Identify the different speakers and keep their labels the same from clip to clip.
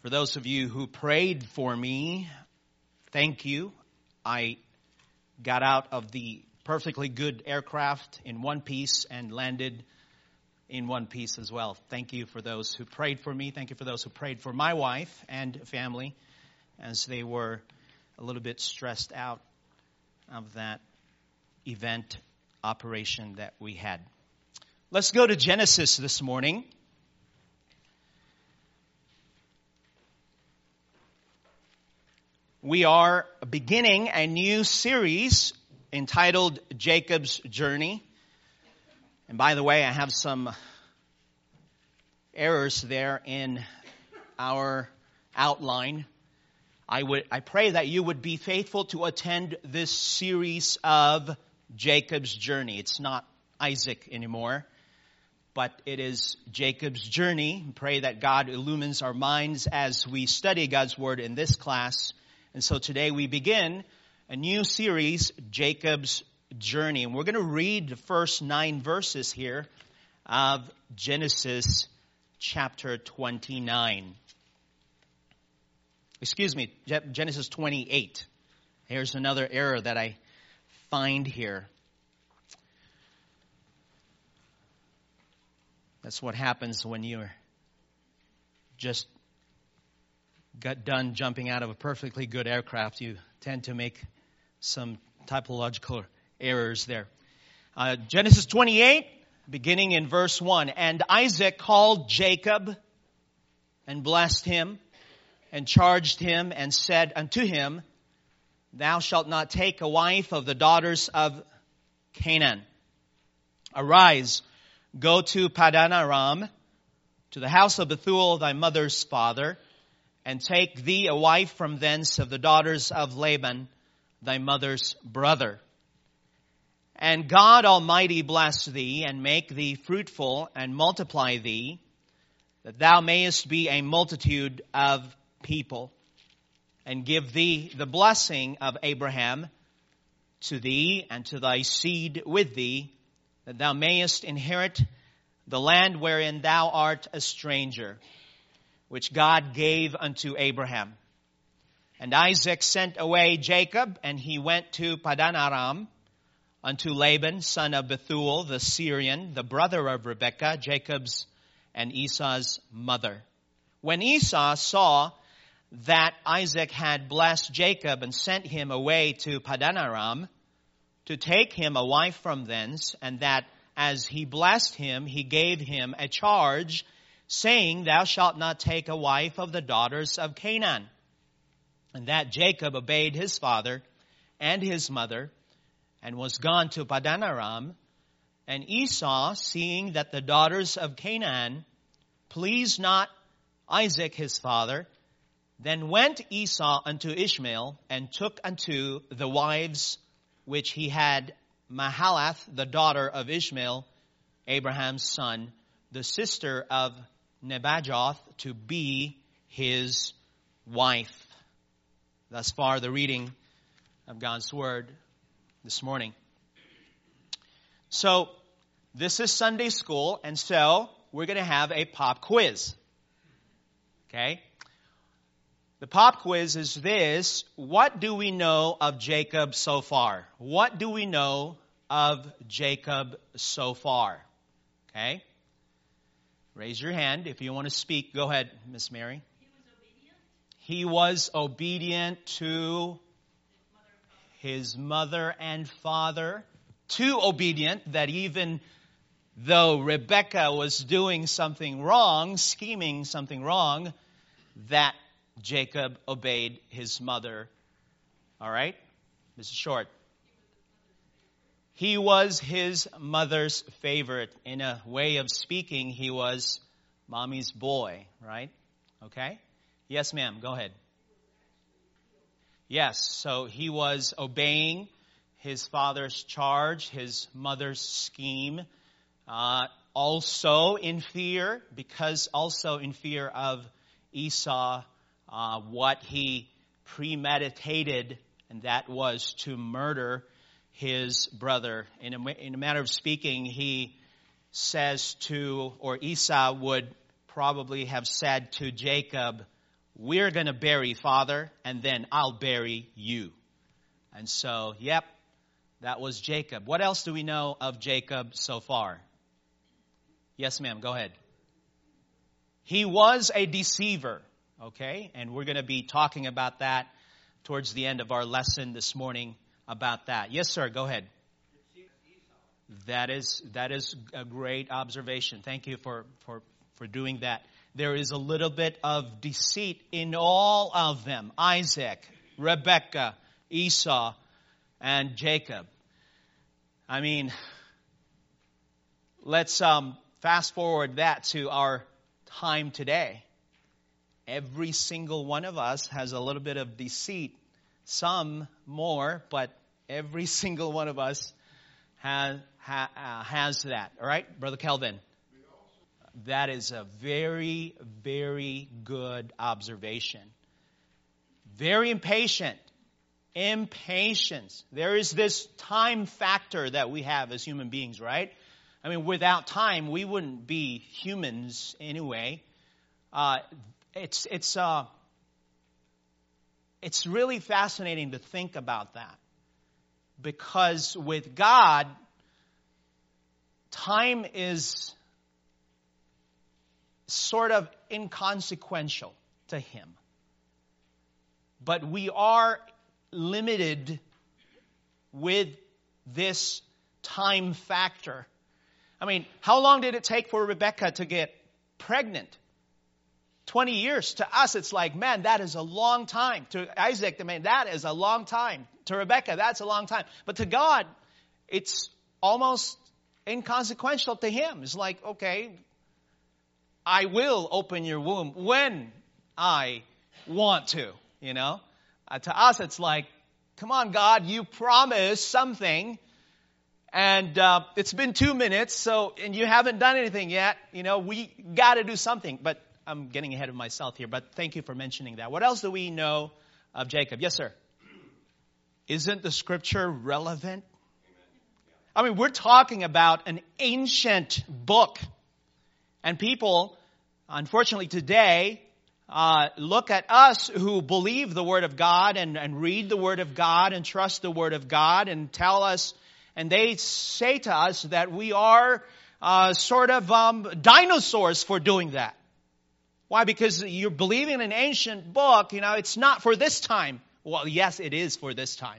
Speaker 1: For those of you who prayed for me, thank you. I got out of the perfectly good aircraft in one piece and landed in one piece as well. Thank you for those who prayed for me. Thank you for those who prayed for my wife and family as they were a little bit stressed out of that event operation that we had. Let's go to Genesis this morning. We are beginning a new series entitled Jacob's Journey. And by the way, I have some errors there in our outline. I pray that you would be faithful to attend this series of Jacob's Journey. It's not Isaac anymore, but it is Jacob's Journey. Pray that God illumines our minds as we study God's Word in this class. And so today we begin a new series, Jacob's Journey. And we're going to read the first 9 verses here of Genesis chapter 29. Genesis 28. Here's another error that I find here. That's what happens when you're just got done jumping out of a perfectly good aircraft. You tend to make some typological errors there. Genesis 28, beginning in verse 1. And Isaac called Jacob and blessed him and charged him and said unto him, Thou shalt not take a wife of the daughters of Canaan. Arise, go to Padan Aram, to the house of Bethuel thy mother's father, and take thee a wife from thence of the daughters of Laban, thy mother's brother. And God Almighty bless thee, and make thee fruitful, and multiply thee, that thou mayest be a multitude of people, and give thee the blessing of Abraham to thee and to thy seed with thee, that thou mayest inherit the land wherein thou art a stranger, which God gave unto Abraham. And Isaac sent away Jacob, and he went to Padan Aram, unto Laban, son of Bethuel, the Syrian, the brother of Rebekah, Jacob's and Esau's mother. When Esau saw that Isaac had blessed Jacob and sent him away to Padan Aram to take him a wife from thence, and that as he blessed him, he gave him a charge, saying, Thou shalt not take a wife of the daughters of Canaan. And that Jacob obeyed his father and his mother, and was gone to Padan Aram. And Esau, seeing that the daughters of Canaan pleased not Isaac his father, then went Esau unto Ishmael, and took unto the wives which he had Mahalath, the daughter of Ishmael, Abraham's son, the sister of Nebajoth, to be his wife. Thus far, the reading of God's Word this morning. So, this is Sunday school, and so we're going to have a pop quiz. Okay? The pop quiz is this: what do we know of Jacob so far? What do we know of Jacob so far? Okay? Raise your hand if you want to speak. Go ahead, Miss Mary. He was obedient to his mother and father. Too obedient that even though Rebekah was doing something wrong, scheming something wrong, that Jacob obeyed his mother. All right? Mrs. Short. He was his mother's favorite. In a way of speaking, he was mommy's boy, right? Okay? Yes, ma'am. Go ahead. Yes, so he was obeying his father's charge, his mother's scheme, also in fear of Esau, what he premeditated, and that was to murder his brother. In a matter of speaking, he says to, or Esau would probably have said to Jacob, we're going to bury father, and then I'll bury you. And so, yep, that was Jacob. What else do we know of Jacob so far? Yes, ma'am, go ahead. He was a deceiver, okay? And we're going to be talking about that towards the end of our lesson this morning about that. Yes, sir, go ahead. That is a great observation. Thank you for doing that. There is a little bit of deceit in all of them. Isaac, Rebekah, Esau, and Jacob. I mean, let's fast forward that to our time today. Every single one of us has a little bit of deceit. Some more, but every single one of us has that. All right, Brother Kelvin? That is a very, very good observation. Very impatient. Impatience. There is this time factor that we have as human beings, right? I mean, without time, we wouldn't be humans anyway. It's really fascinating to think about that. Because with God, time is sort of inconsequential to Him. But we are limited with this time factor. I mean, how long did it take for Rebekah to get pregnant? 20 years. To us, it's like, man, that is a long time. To Isaac, man, that is a long time. To Rebekah, that's a long time. But to God, it's almost inconsequential to Him. It's like, okay, I will open your womb when I want to, you know. To us, it's like, come on, God, you promised something. And it's been 2 minutes, and you haven't done anything yet. You know, we got to do something. But I'm getting ahead of myself here, but thank you for mentioning that. What else do we know of Jacob? Yes, sir. Isn't the scripture relevant? I mean, we're talking about an ancient book. And people, unfortunately today, look at us who believe the Word of God and read the Word of God and trust the Word of God and tell us, and they say to us that we are sort of dinosaurs for doing that. Why? Because you're believing in an ancient book, you know, it's not for this time. Well, yes, it is for this time.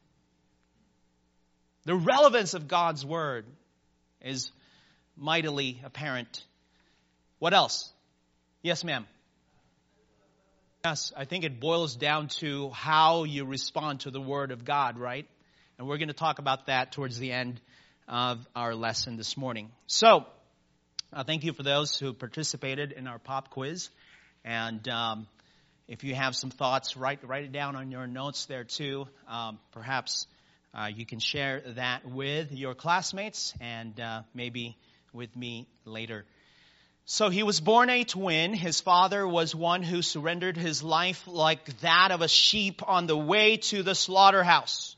Speaker 1: The relevance of God's Word is mightily apparent. What else? Yes, ma'am. Yes, I think it boils down to how you respond to the Word of God, right? And we're going to talk about that towards the end of our lesson this morning. So, thank you for those who participated in our pop quiz. And if you have some thoughts, write it down on your notes there too. Perhaps you can share that with your classmates and maybe with me later. So he was born a twin. His father was one who surrendered his life like that of a sheep on the way to the slaughterhouse.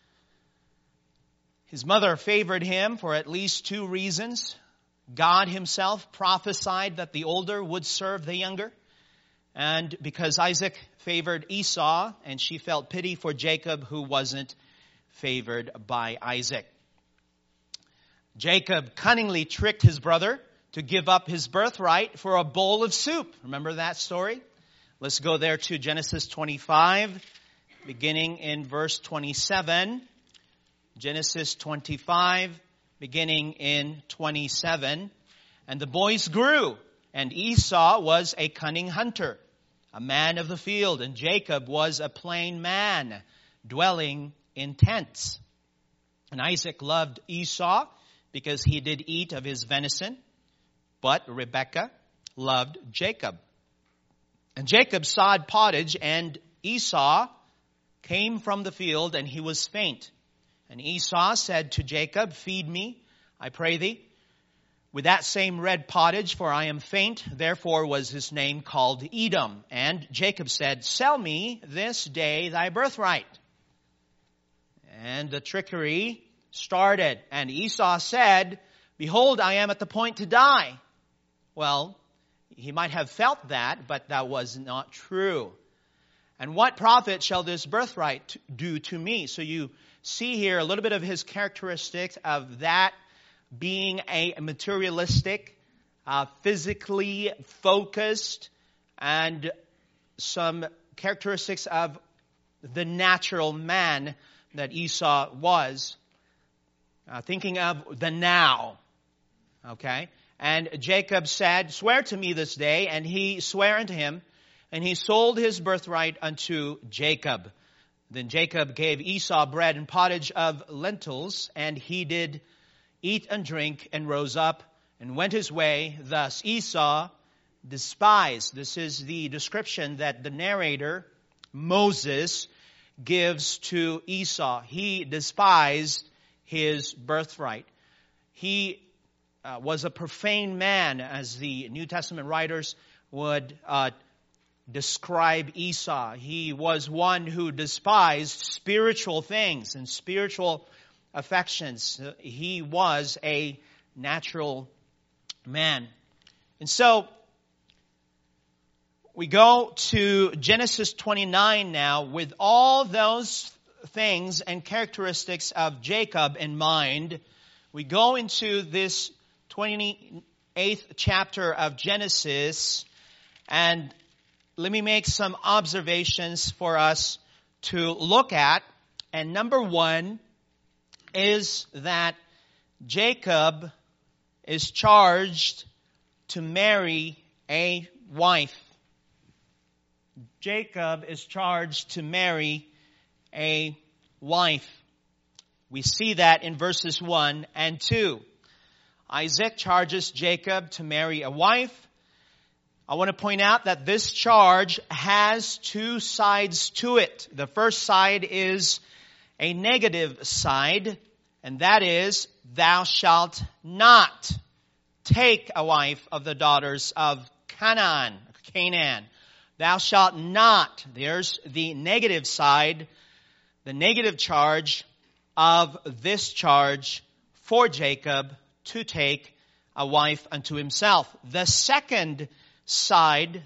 Speaker 1: His mother favored him for at least 2 reasons. God Himself prophesied that the older would serve the younger. And because Isaac favored Esau, and she felt pity for Jacob, who wasn't favored by Isaac. Jacob cunningly tricked his brother to give up his birthright for a bowl of soup. Remember that story? Let's go there to Genesis 25, beginning in verse 27. Genesis 25, beginning in 27. And the boys grew, and Esau was a cunning hunter, a man of the field, and Jacob was a plain man, dwelling in tents. And Isaac loved Esau because he did eat of his venison, but Rebekah loved Jacob. And Jacob sawed pottage, and Esau came from the field, and he was faint. And Esau said to Jacob, "Feed me, I pray thee, with that same red pottage, for I am faint." Therefore was his name called Edom. And Jacob said, "Sell me this day thy birthright." And the trickery started. And Esau said, "Behold, I am at the point to die." Well, He might have felt that, but that was not true. And what profit shall this birthright do to me? So you see here a little bit of his characteristics of that being a materialistic, physically focused, and some characteristics of the natural man that Esau was. Thinking of the now. Okay? And Jacob said, swear to me this day, and he sware unto him, and he sold his birthright unto Jacob. Then Jacob gave Esau bread and pottage of lentils, and he did eat and drink, and rose up, and went his way. Thus Esau despised. This is the description that the narrator, Moses, gives to Esau. He despised his birthright. He was a profane man, as the New Testament writers would describe Esau. He was one who despised spiritual things and spiritual affections. He was a natural man. And so, we go to Genesis 29 now with all those things and characteristics of Jacob in mind. We go into this 28th chapter of Genesis, and let me make some observations for us to look at. And number one is that Jacob is charged to marry a wife. Jacob is charged to marry a wife. We see that in verses 1 and 2. Isaac charges Jacob to marry a wife. I want to point out that this charge has two sides to it. The first side is a negative side, and that is, thou shalt not take a wife of the daughters of Canaan. Thou shalt not. There's the negative side, the negative charge of this charge for Jacob to take a wife unto himself. The second side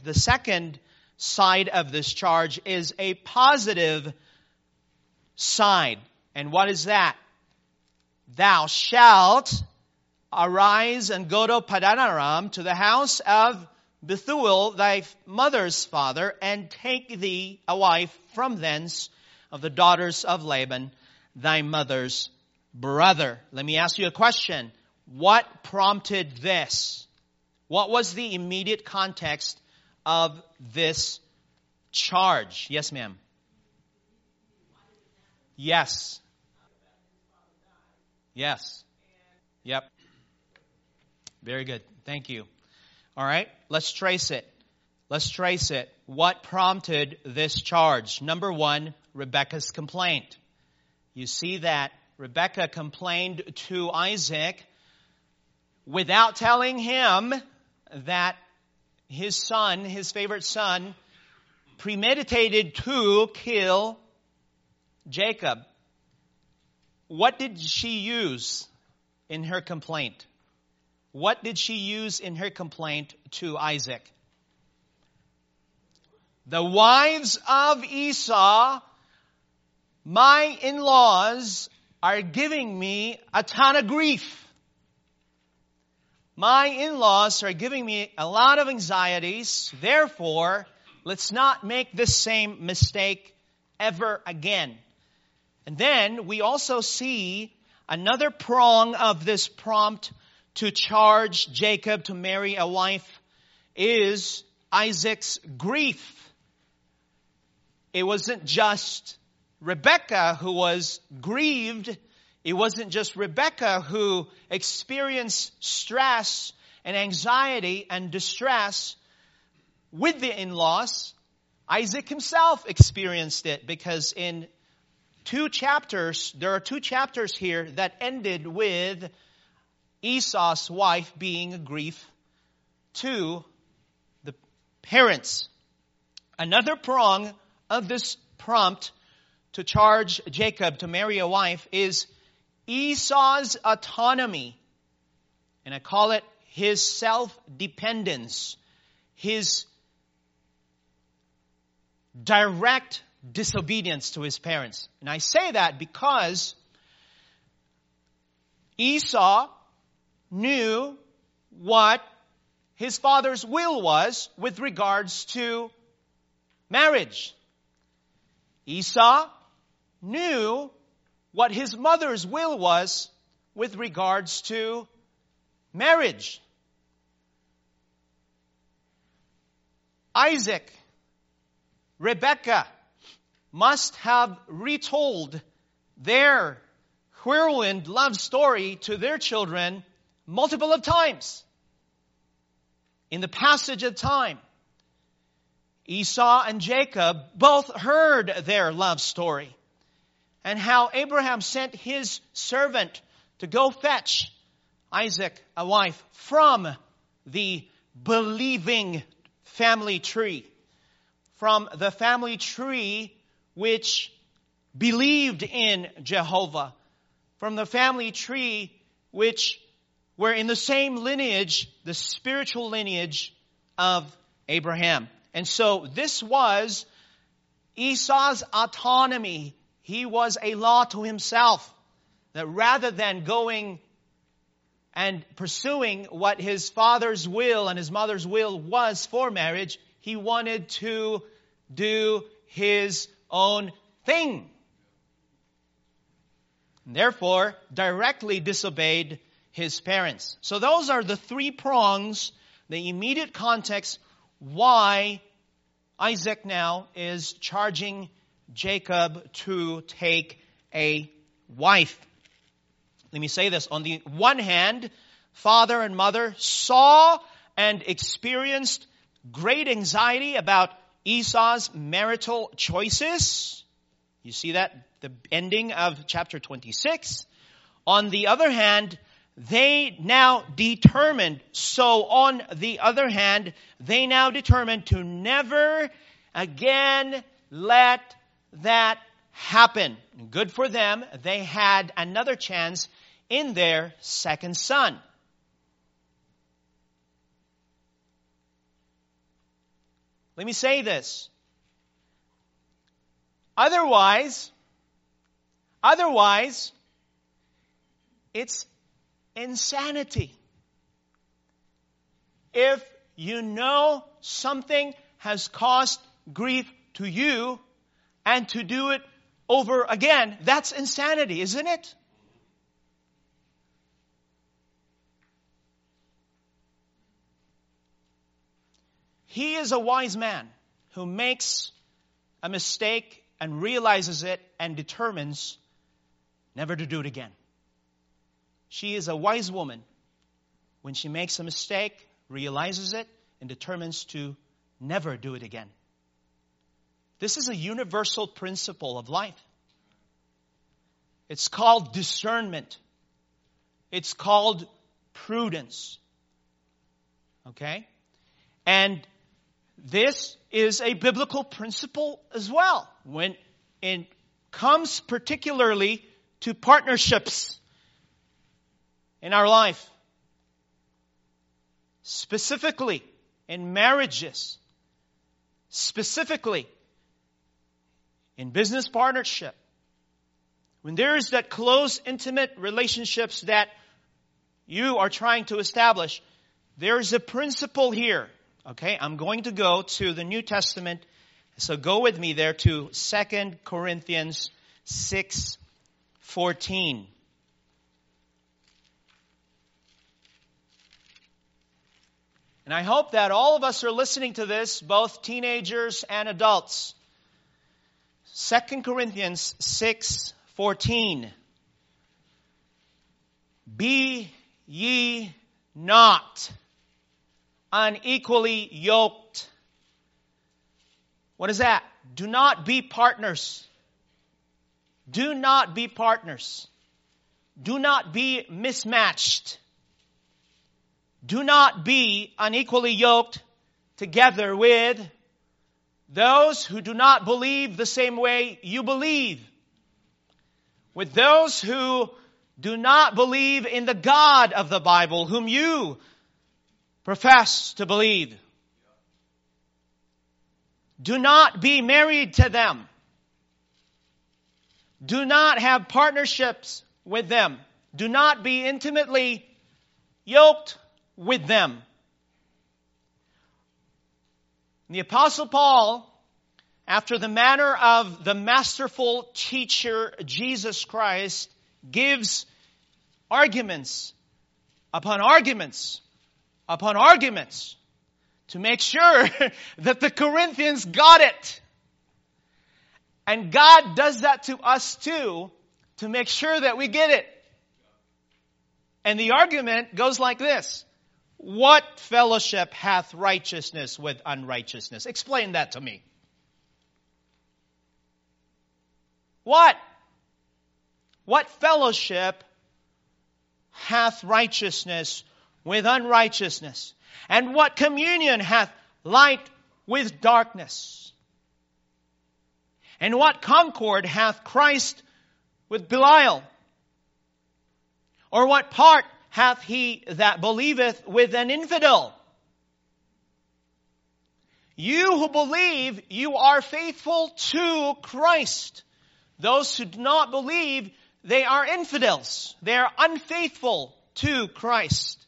Speaker 1: of this charge is a positive side. And what is that? Thou shalt arise and go to Padan Aram, to the house of Bethuel, thy mother's father, and take thee a wife from thence of the daughters of Laban, thy mother's brother. Let me ask you a question. What prompted this? What was the immediate context of this charge? Yes, ma'am. Yes. Yes. Yep. Very good. Thank you. All right. Let's trace it. What prompted this charge? Number one, Rebekah's complaint. You see that Rebekah complained to Isaac without telling him that his son, his favorite son, premeditated to kill Jacob. What did she use in her complaint? What did she use in her complaint to Isaac? The wives of Esau, my in-laws, are giving me a ton of grief. My in-laws are giving me a lot of anxieties. Therefore, let's not make this same mistake ever again. And then we also see another prong of this prompt to charge Jacob to marry a wife is Isaac's grief. It wasn't just Rebekah who was grieved. It wasn't just Rebekah who experienced stress and anxiety and distress with the in-laws. Isaac himself experienced it, because in there are two chapters here that ended with Esau's wife being a grief to the parents. Another prong of this prompt to charge Jacob to marry a wife is Esau's autonomy. And I call it his self-dependence. his direct disobedience to his parents. And I say that because Esau knew what his father's will was with regards to marriage. Esau knew what his mother's will was with regards to marriage. Isaac, Rebekah must have retold their whirlwind love story to their children multiple of times. In the passage of time, Esau and Jacob both heard their love story, and how Abraham sent his servant to go fetch Isaac a wife from the believing family tree, from the family tree which believed in Jehovah, from the family tree which were in the same lineage, the spiritual lineage of Abraham. And so this was Esau's autonomy. He was a law to himself, that rather than going and pursuing what his father's will and his mother's will was for marriage, he wanted to do his own thing. And therefore, directly disobeyed his parents. So those are the three prongs, the immediate context, why Isaac now is charging Jacob to take a wife. Let me say this. On the one hand, father and mother saw and experienced great anxiety about Esau's marital choices. You see that? The ending of chapter 26. On the other hand, they now determined to never again let that happen. Good for them. They had another chance in their second son. Let me say this. Otherwise, it's insanity. If you know something has caused grief to you and to do it over again, that's insanity, isn't it? He is a wise man who makes a mistake and realizes it and determines never to do it again. She is a wise woman when she makes a mistake, realizes it, and determines to never do it again. This is a universal principle of life. It's called discernment. It's called prudence. Okay? And this is a biblical principle as well when it comes particularly to partnerships in our life. Specifically in marriages. Specifically in business partnership. When there is that close, intimate relationships that you are trying to establish, there is a principle here. Okay, I'm going to go to the New Testament. So go with me there to 2 Corinthians 6:14. And I hope that all of us are listening to this, both teenagers and adults. 2 Corinthians 6:14. Be ye not unequally yoked. What is that? Do not be partners. Do not be partners. Do not be mismatched. Do not be unequally yoked together with those who do not believe the same way you believe. With those who do not believe in the God of the Bible, whom you profess to believe. Do not be married to them. Do not have partnerships with them. Do not be intimately yoked with them. The Apostle Paul, after the manner of the masterful teacher Jesus Christ, gives arguments upon arguments upon arguments to make sure that the Corinthians got it. And God does that to us too, to make sure that we get it. And the argument goes like this. What fellowship hath righteousness with unrighteousness? Explain that to me. What? What fellowship hath righteousness with unrighteousness? And what communion hath light with darkness? And what concord hath Christ with Belial? Or what part hath he that believeth with an infidel? You who believe, you are faithful to Christ. Those who do not believe, they are infidels. They are unfaithful to Christ.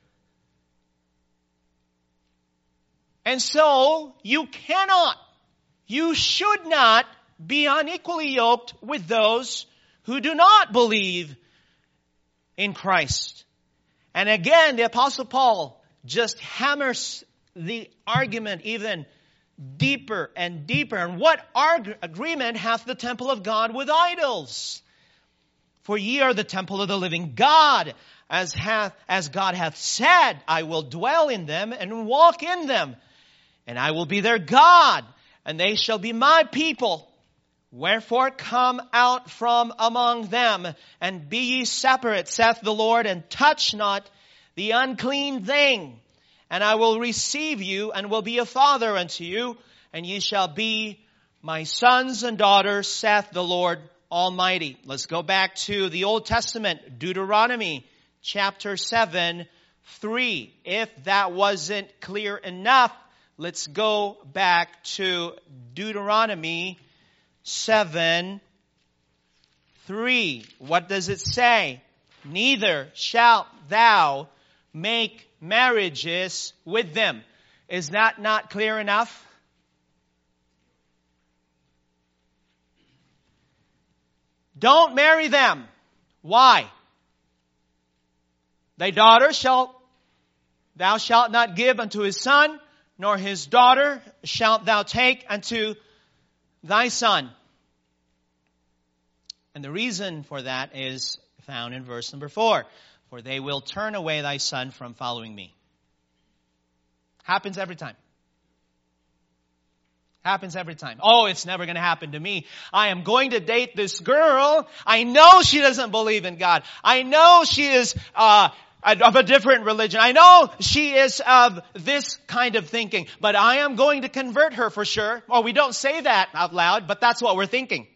Speaker 1: And so, you cannot, you should not be unequally yoked with those who do not believe in Christ. And again, the Apostle Paul just hammers the argument even deeper and deeper. And what agreement hath the temple of God with idols? For ye are the temple of the living God, as God hath said, I will dwell in them and walk in them, and I will be their God, and they shall be my people. Wherefore come out from among them, and be ye separate, saith the Lord, and touch not the unclean thing. And I will receive you, and will be a father unto you, and ye shall be my sons and daughters, saith the Lord Almighty. Let's go back to the Old Testament, Deuteronomy chapter 7, 3. If that wasn't clear enough, let's go back to Deuteronomy 7, 3. What does it say? Neither shalt thou make marriages with them. Is that not clear enough? Don't marry them. Why? Thy daughter thou shalt not give unto his son, nor his daughter shalt thou take unto thy son. And the reason for that is found in verse number 4. For they will turn away thy son from following me. Happens every time. Happens every time. Oh, it's never going to happen to me. I am going to date this girl. I know she doesn't believe in God. I know she is of a different religion. I know she is of this kind of thinking. But I am going to convert her for sure. Well, we don't say that out loud, but that's what we're thinking.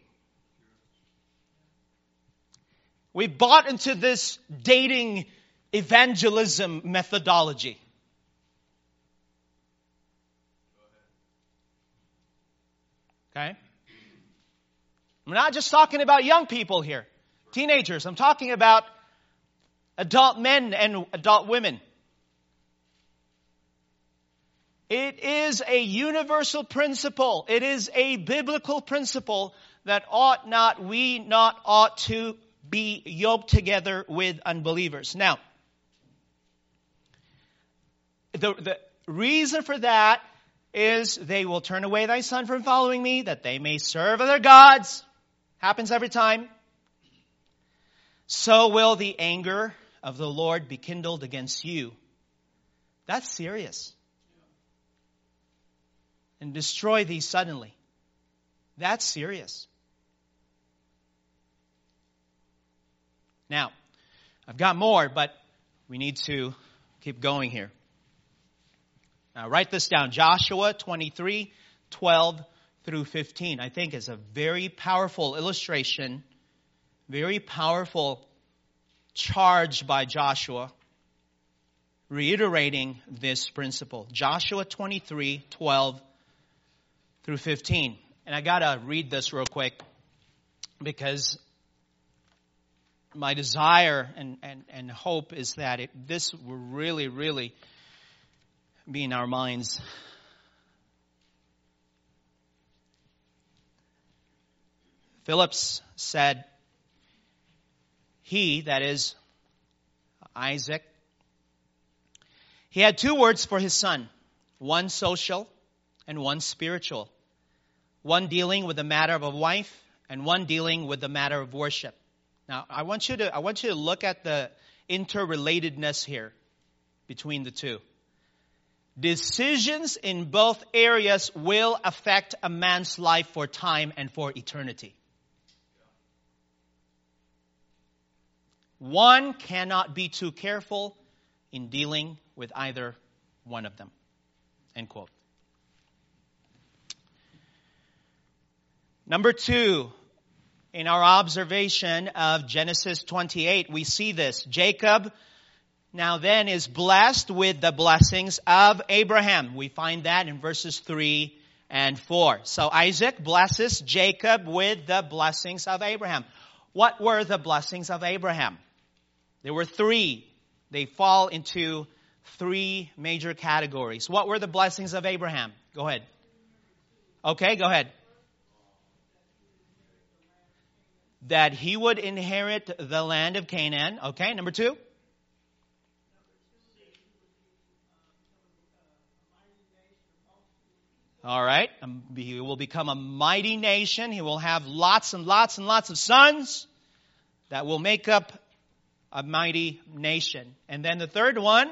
Speaker 1: We bought into this dating evangelism methodology. Okay? I'm not just talking about young people here, teenagers. I'm talking about adult men and adult women. It is a universal principle. It is a biblical principle that we ought to be yoked together with unbelievers. Now, the reason for that is they will turn away thy son from following me, that they may serve other gods. Happens every time. So will the anger of the Lord be kindled against you. That's serious. And destroy thee suddenly. That's serious. Now, I've got more, but we need to keep going here. Now, write this down. Joshua 23, 12 through 15, I think is a very powerful illustration, very powerful charge by Joshua, reiterating this principle. Joshua 23, 12 through 15. And I got to read this real quick because my desire and hope is that this will really, really be in our minds. Phillips said, he, that is Isaac, he had two words for his son, one social and one spiritual, one dealing with the matter of a wife and one dealing with the matter of worship. Now, I want you to look at the interrelatedness here between the two. Decisions in both areas will affect a man's life for time and for eternity. One cannot be too careful in dealing with either one of them. End quote. Number two, in our observation of Genesis 28, we see this. Jacob now then is blessed with the blessings of Abraham. We find that in verses 3 and 4. So Isaac blesses Jacob with the blessings of Abraham. What were the blessings of Abraham? There were three. They fall into three major categories. What were the blessings of Abraham? Go ahead. Okay, go ahead. That he would inherit the land of Canaan. Okay, number two. All right. He will become a mighty nation. He will have lots and lots and lots of sons that will make up a mighty nation. And then the third one.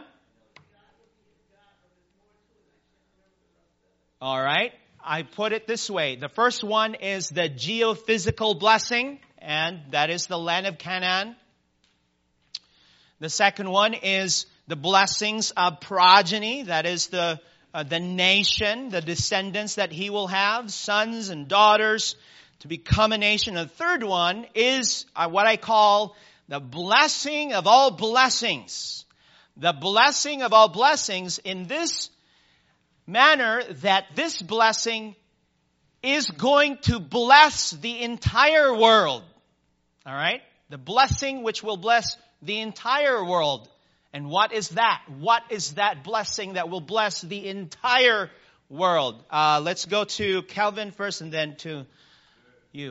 Speaker 1: All right. I put it this way. The first one is the geophysical blessing, and that is the land of Canaan. The second one is the blessings of progeny, that is the nation, the descendants that he will have, sons and daughters to become a nation. The third one is what I call the blessing of all blessings. The blessing of all blessings in this manner that this blessing is going to bless the entire world. All right? The blessing which will bless the entire world. And what is that? What is that blessing that will bless the entire world? Let's go to Calvin first and then to you.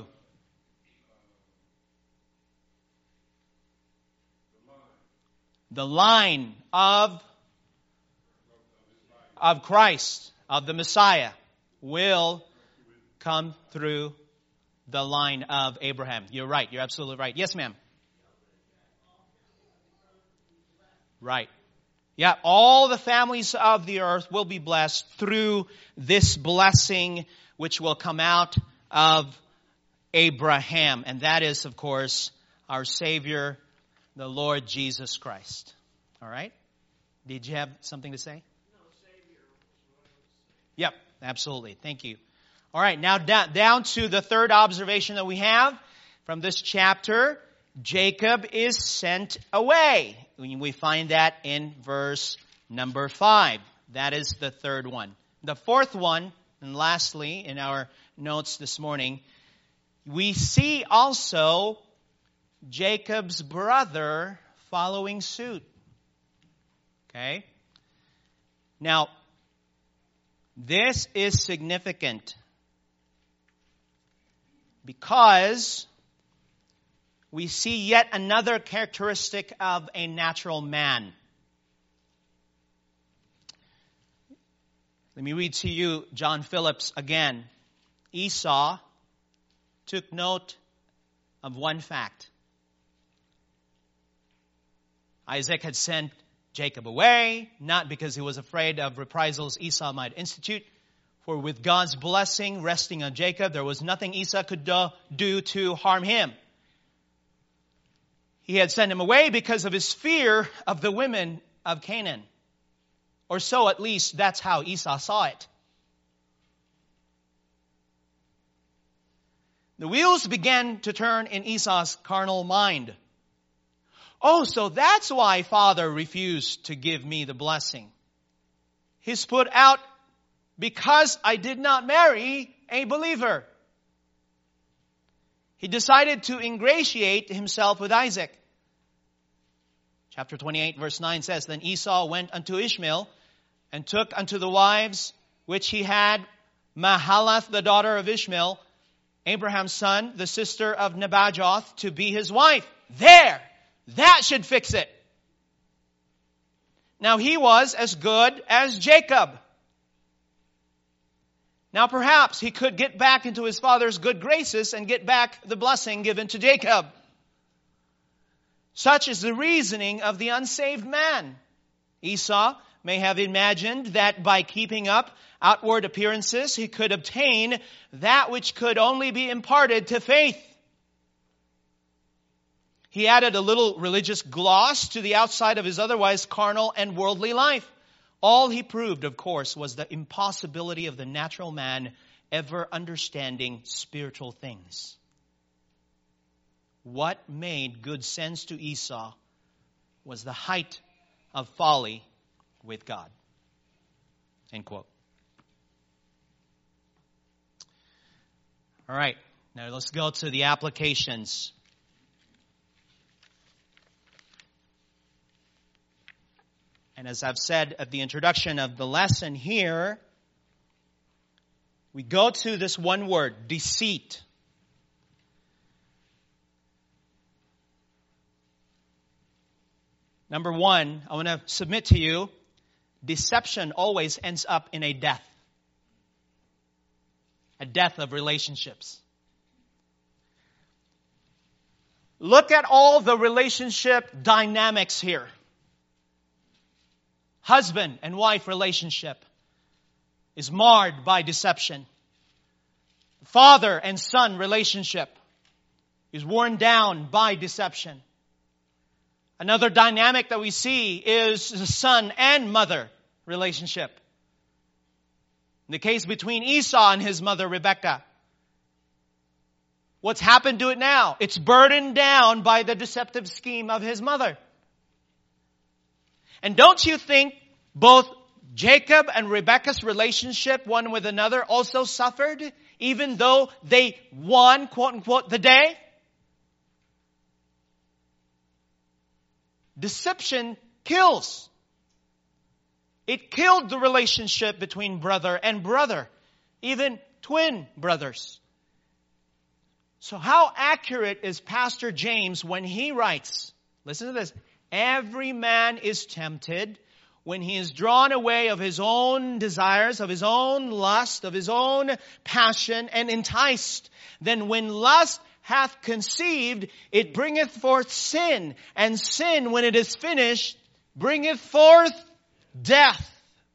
Speaker 1: The line of Christ, of the Messiah, will come through the line of Abraham. You're right. You're absolutely right. Yes, ma'am. Right. Yeah, all the families of the earth will be blessed through this blessing which will come out of Abraham. And that is, of course, our Savior, the Lord Jesus Christ. All right? Did you have something to say? No, Savior. Yep, absolutely. Thank you. All right, now down to the third observation that we have from this chapter. Jacob is sent away. We find that in verse number 5. That is the third one. The fourth one, and lastly, in our notes this morning, we see also Jacob's brother following suit. Okay? Now, this is significant because we see yet another characteristic of a natural man. Let me read to you John Phillips again. Esau took note of one fact. Isaac had sent Jacob away, not because he was afraid of reprisals Esau might institute, for with God's blessing resting on Jacob, there was nothing Esau could do to harm him. He had sent him away because of his fear of the women of Canaan. Or so at least that's how Esau saw it. The wheels began to turn in Esau's carnal mind. Oh, so that's why Father refused to give me the blessing. He's put out because I did not marry a believer. He decided to ingratiate himself with Isaac. Chapter 28 verse 9 says, Then Esau went unto Ishmael and took unto the wives which he had Mahalath, the daughter of Ishmael, Abraham's son, the sister of Nebajoth, to be his wife. There! That should fix it. Now he was as good as Jacob. Now perhaps he could get back into his father's good graces and get back the blessing given to Jacob. Such is the reasoning of the unsaved man. Esau may have imagined that by keeping up outward appearances, he could obtain that which could only be imparted to faith. He added a little religious gloss to the outside of his otherwise carnal and worldly life. All he proved, of course, was the impossibility of the natural man ever understanding spiritual things. What made good sense to Esau was the height of folly with God. End quote. All right, now let's go to the applications. And as I've said at the introduction of the lesson here, we go to this one word, deceit. Number one, I want to submit to you, deception always ends up in a death. A death of relationships. Look at all the relationship dynamics here. Husband and wife relationship is marred by deception. Father and son relationship is worn down by deception. Another dynamic that we see is the son and mother relationship. In the case between Esau and his mother Rebekah. What's happened to it now? It's burdened down by the deceptive scheme of his mother. And don't you think both Jacob and Rebekah's relationship one with another also suffered, even though they won, quote unquote, the day? Deception kills. It killed the relationship between brother and brother, even twin brothers. So how accurate is Pastor James when he writes, listen to this, every man is tempted when he is drawn away of his own desires, of his own lust, of his own passion, and enticed. Then when lust hath conceived, it bringeth forth sin. And sin, when it is finished, bringeth forth death.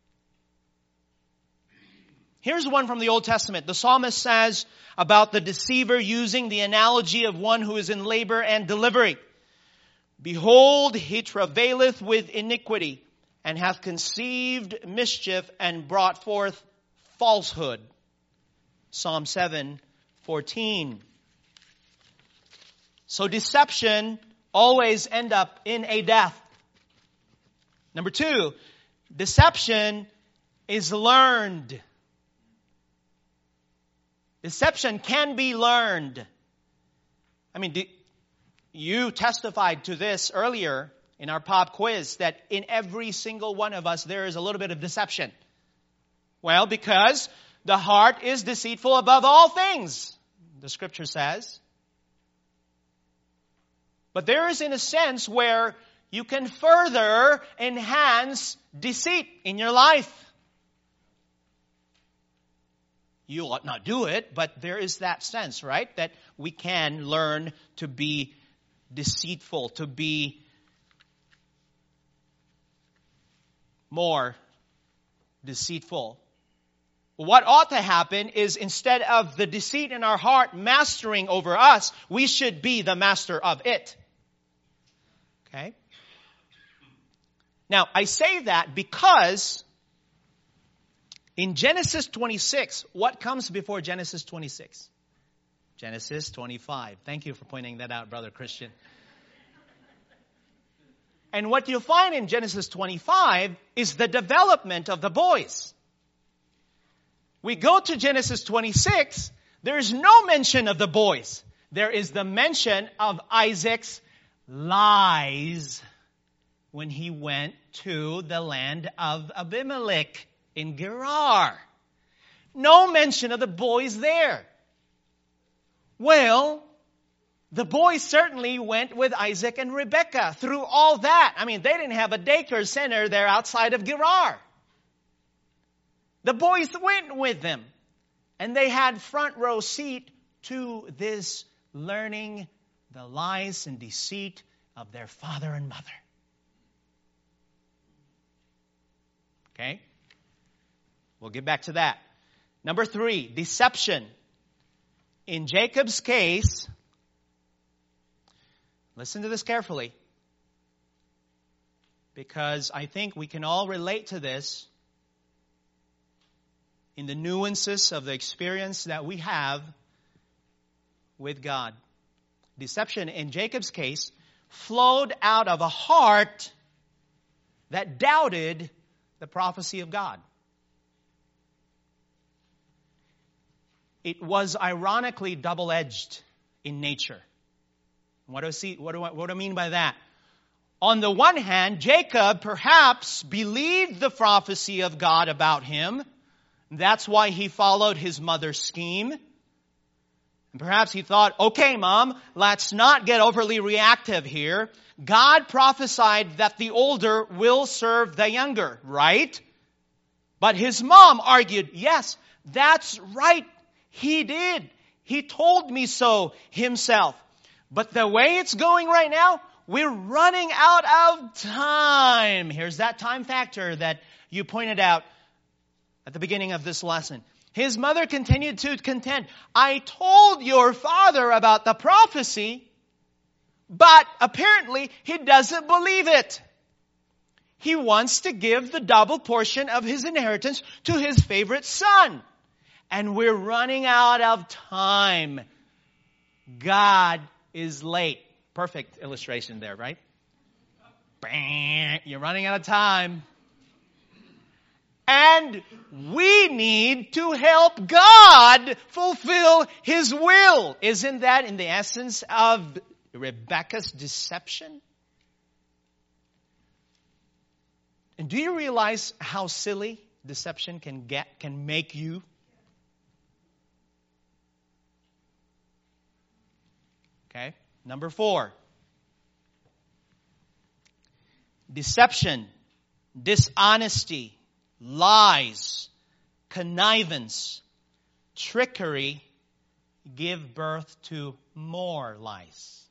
Speaker 1: Here's one from the Old Testament. The psalmist says about the deceiver using the analogy of one who is in labor and delivery. Behold, he travaileth with iniquity, and hath conceived mischief, and brought forth falsehood. Psalm 7:14. So deception always ends up in a death. Number two, deception is learned. Deception can be learned. I mean, you testified to this earlier in our pop quiz that in every single one of us there is a little bit of deception. Well, because the heart is deceitful above all things, the scripture says. But there is in a sense where you can further enhance deceit in your life. You ought not do it, but there is that sense, right? That we can learn to be deceitful, to be more deceitful. What ought to happen is instead of the deceit in our heart mastering over us, we should be the master of it. Okay? Now, I say that because in Genesis 26, what comes before Genesis 26? Genesis 25. Thank you for pointing that out, Brother Christian. And what you find in Genesis 25 is the development of the boys. we go to Genesis 26, there is no mention of the boys. There is the mention of Isaac's lies when he went to the land of Abimelech in Gerar. No mention of the boys there. Well, the boys certainly went with Isaac and Rebekah through all that. I mean, they didn't have a daycare center there outside of Gerar. The boys went with them. And they had front row seat to this learning the lies and deceit of their father and mother. Okay? We'll get back to that. Number 3, deception. In Jacob's case, listen to this carefully, because I think we can all relate to this in the nuances of the experience that we have with God. Deception in Jacob's case flowed out of a heart that doubted the prophecy of God. It was ironically double-edged in nature. What do I mean by that? On the one hand, Jacob perhaps believed the prophecy of God about him. That's why he followed his mother's scheme. And perhaps he thought, okay, Mom, let's not get overly reactive here. God prophesied that the older will serve the younger, right? But his mom argued, yes, that's right. He did. He told me so himself. But the way it's going right now, we're running out of time. Here's that time factor that you pointed out at the beginning of this lesson. His mother continued to contend, I told your father about the prophecy, but apparently he doesn't believe it. He wants to give the double portion of his inheritance to his favorite son. And we're running out of time. God is late. Perfect illustration there, right? Bang, you're running out of time. And we need to help God fulfill His will. Isn't that in the essence of Rebekah's deception? And do you realize how silly deception can make you? Okay. Number 4. Deception, dishonesty, lies, connivance, trickery give birth to more lies.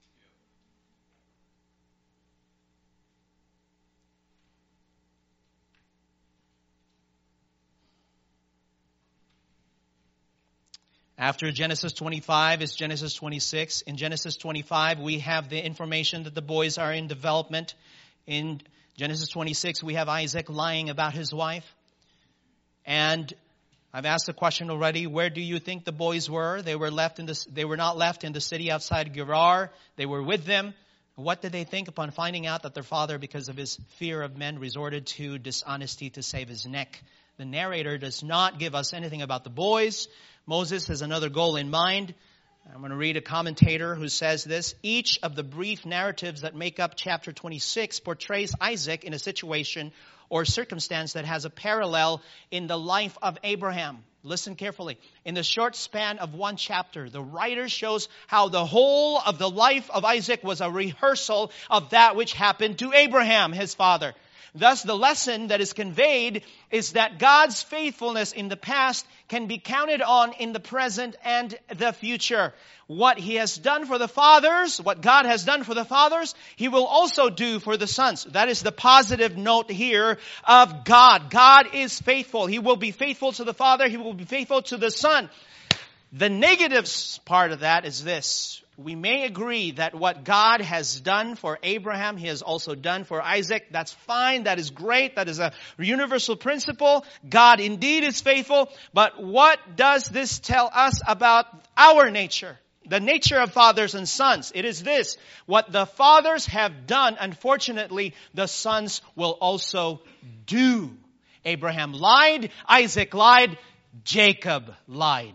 Speaker 1: After Genesis 25 is Genesis 26. In Genesis 25, we have the information that the boys are in development. In Genesis 26, we have Isaac lying about his wife. And I've asked the question already, where do you think the boys were? They were not left in the city outside Gerar. They were with them. What did they think upon finding out that their father, because of his fear of men, resorted to dishonesty to save his neck? The narrator does not give us anything about the boys. Moses has another goal in mind. I'm going to read a commentator who says this. Each of the brief narratives that make up chapter 26 portrays Isaac in a situation or circumstance that has a parallel in the life of Abraham. Listen carefully. In the short span of one chapter, the writer shows how the whole of the life of Isaac was a rehearsal of that which happened to Abraham, his father. Thus, the lesson that is conveyed is that God's faithfulness in the past can be counted on in the present and the future. What He has done for the fathers, what God has done for the fathers, He will also do for the sons. That is the positive note here of God. God is faithful. He will be faithful to the Father. He will be faithful to the Son. The negative part of that is this. We may agree that what God has done for Abraham, He has also done for Isaac. That's fine. That is great. That is a universal principle. God indeed is faithful. But what does this tell us about our nature? The nature of fathers and sons. It is this. What the fathers have done, unfortunately, the sons will also do. Abraham lied. Isaac lied. Jacob lied.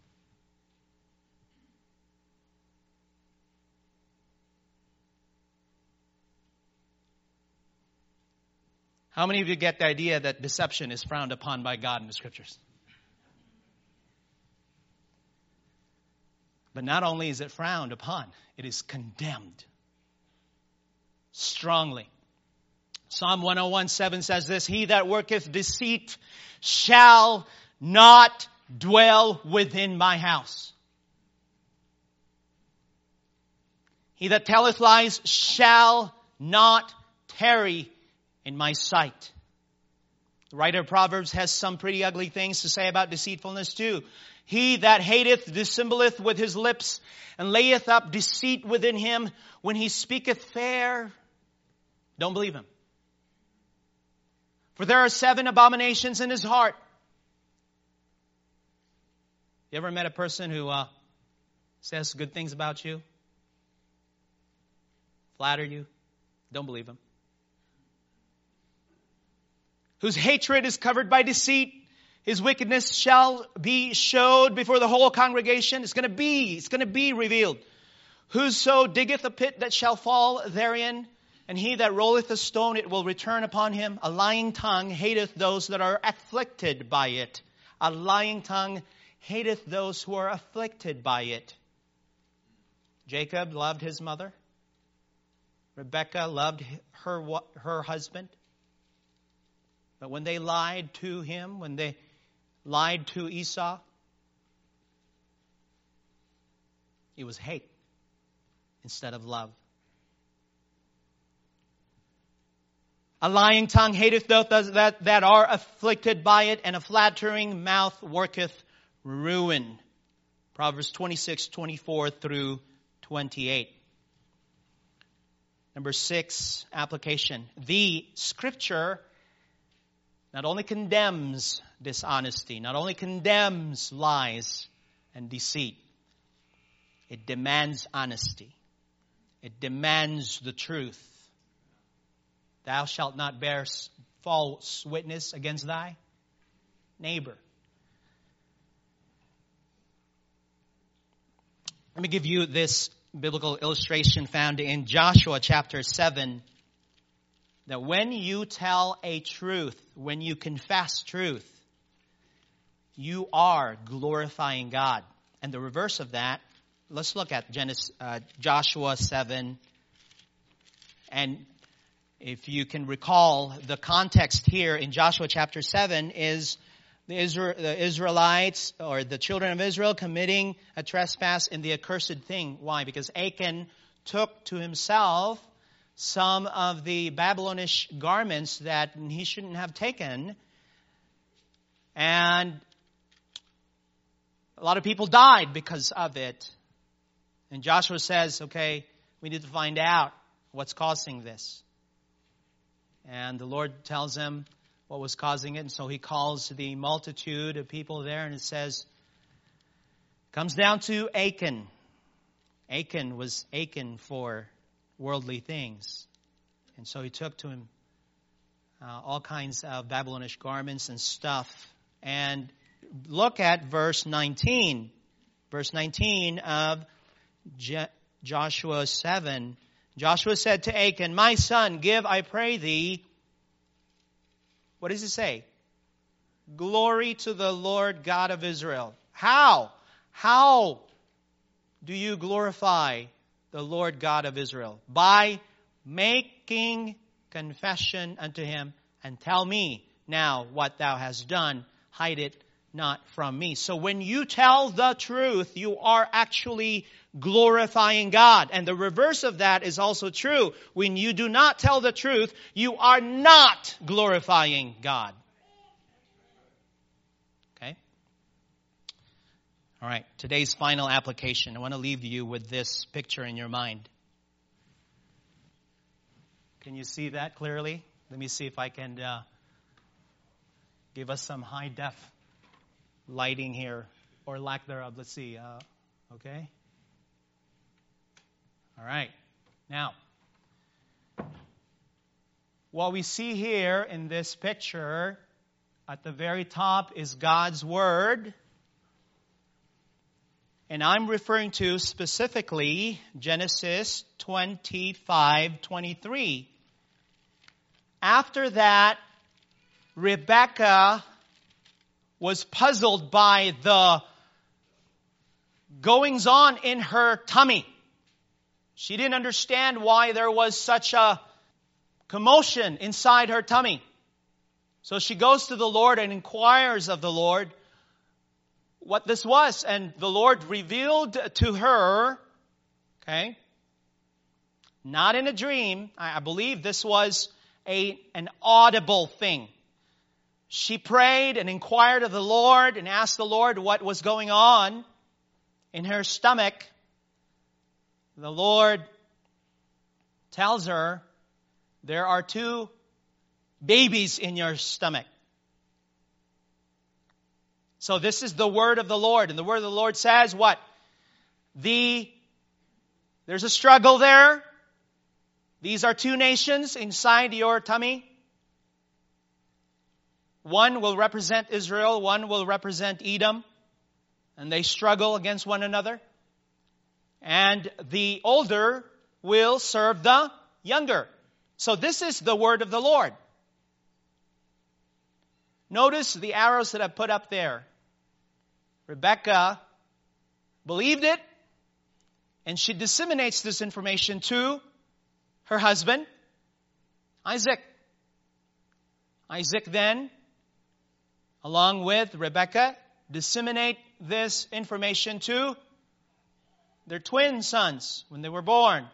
Speaker 1: How many of you get the idea that deception is frowned upon by God in the Scriptures? But not only is it frowned upon, it is condemned strongly. Psalm 101:7 says this, He that worketh deceit shall not dwell within my house. He that telleth lies shall not tarry in my sight. The writer of Proverbs has some pretty ugly things to say about deceitfulness too. He that hateth dissembleth with his lips, and layeth up deceit within him. When he speaketh fair, don't believe him. For there are 7 abominations in his heart. You ever met a person who says good things about you? Flatter you? Don't believe him. Whose hatred is covered by deceit. His wickedness shall be showed before the whole congregation. It's going to be revealed. Whoso diggeth a pit that shall fall therein, and he that rolleth a stone, it will return upon him. A lying tongue hateth those that are afflicted by it. A lying tongue hateth those who are afflicted by it. Jacob loved his mother. Rebekah loved her husband. But when they lied to him, when they lied to Esau, it was hate instead of love. A lying tongue hateth those that are afflicted by it, and a flattering mouth worketh ruin. Proverbs 26:24 through 28. Number 6, application. The Scripture not only condemns dishonesty, not only condemns lies and deceit, it demands honesty. It demands the truth. Thou shalt not bear false witness against thy neighbor. Let me give you this biblical illustration found in Joshua chapter 7. That when you tell a truth, when you confess truth, you are glorifying God. And the reverse of that, let's look at Joshua 7. And if you can recall, the context here in Joshua chapter 7 is the Israelites or the children of Israel committing a trespass in the accursed thing. Why? Because Achan took to himself some of the Babylonish garments that he shouldn't have taken. And a lot of people died because of it. And Joshua says, okay, we need to find out what's causing this. And the Lord tells him what was causing it. And so he calls the multitude of people there, and it says, comes down to Achan. Achan was Achan for worldly things. And so he took to him all kinds of Babylonish garments and stuff. And look at verse 19. Verse 19 of Joshua 7. Joshua said to Achan, my son, give, I pray thee. What does it say? Glory to the Lord God of Israel. How? How do you glorify the Lord God of Israel? By making confession unto him, and tell me now what thou hast done. Hide it not from me. So when you tell the truth, you are actually glorifying God. And the reverse of that is also true. When you do not tell the truth, you are not glorifying God. Okay? All right, today's final application. I want to leave you with this picture in your mind. Can you see that clearly? Let me see if I can give us some high-def lighting here, or lack thereof. Let's see. Okay? All right. Now, what we see here in this picture At the very top is God's Word. And I'm referring to specifically Genesis 25:23. After that, Rebekah was puzzled by the goings on in her tummy. She didn't understand why there was such a commotion inside her tummy. So she goes to the Lord and inquires of the Lord what this was. And the Lord revealed to her, okay, not in a dream. I believe this was an audible thing. She prayed and inquired of the Lord and asked the Lord what was going on in her stomach. The Lord tells her, there are 2 babies in your stomach. So this is the word of the Lord. And the word of the Lord says what? There's a struggle there. These are 2 nations inside your tummy. One will represent Israel, one will represent Edom. And they struggle against one another. And the older will serve the younger. So this is the word of the Lord. Notice the arrows that I put up there. Rebekah believed it, and she disseminates this information to her husband, Isaac. Isaac then, along with Rebekah, disseminate this information to their twin sons when they were born.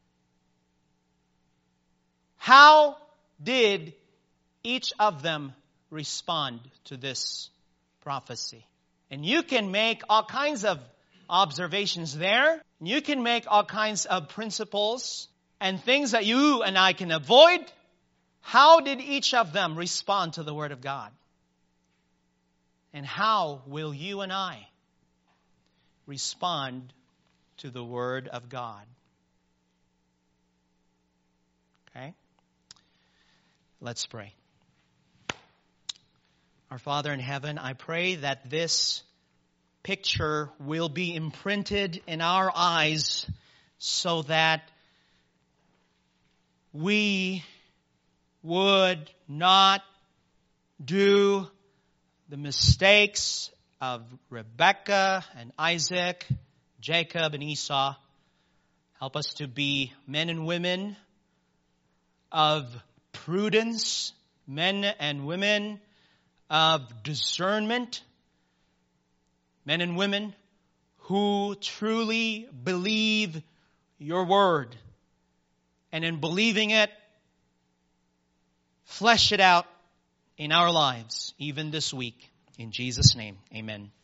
Speaker 1: How did each of them respond to this prophecy? And you can make all kinds of observations there. You can make all kinds of principles and things that you and I can avoid. How did each of them respond to the Word of God? And how will you and I respond to the Word of God? Okay? Let's pray. Our Father in heaven, I pray that this picture will be imprinted in our eyes so that we would not do the mistakes of Rebekah and Isaac, Jacob and Esau. Help us to be men and women of prudence, men and women of discernment, men and women who truly believe your word. And in believing it, flesh it out in our lives, even this week. In Jesus' name, amen.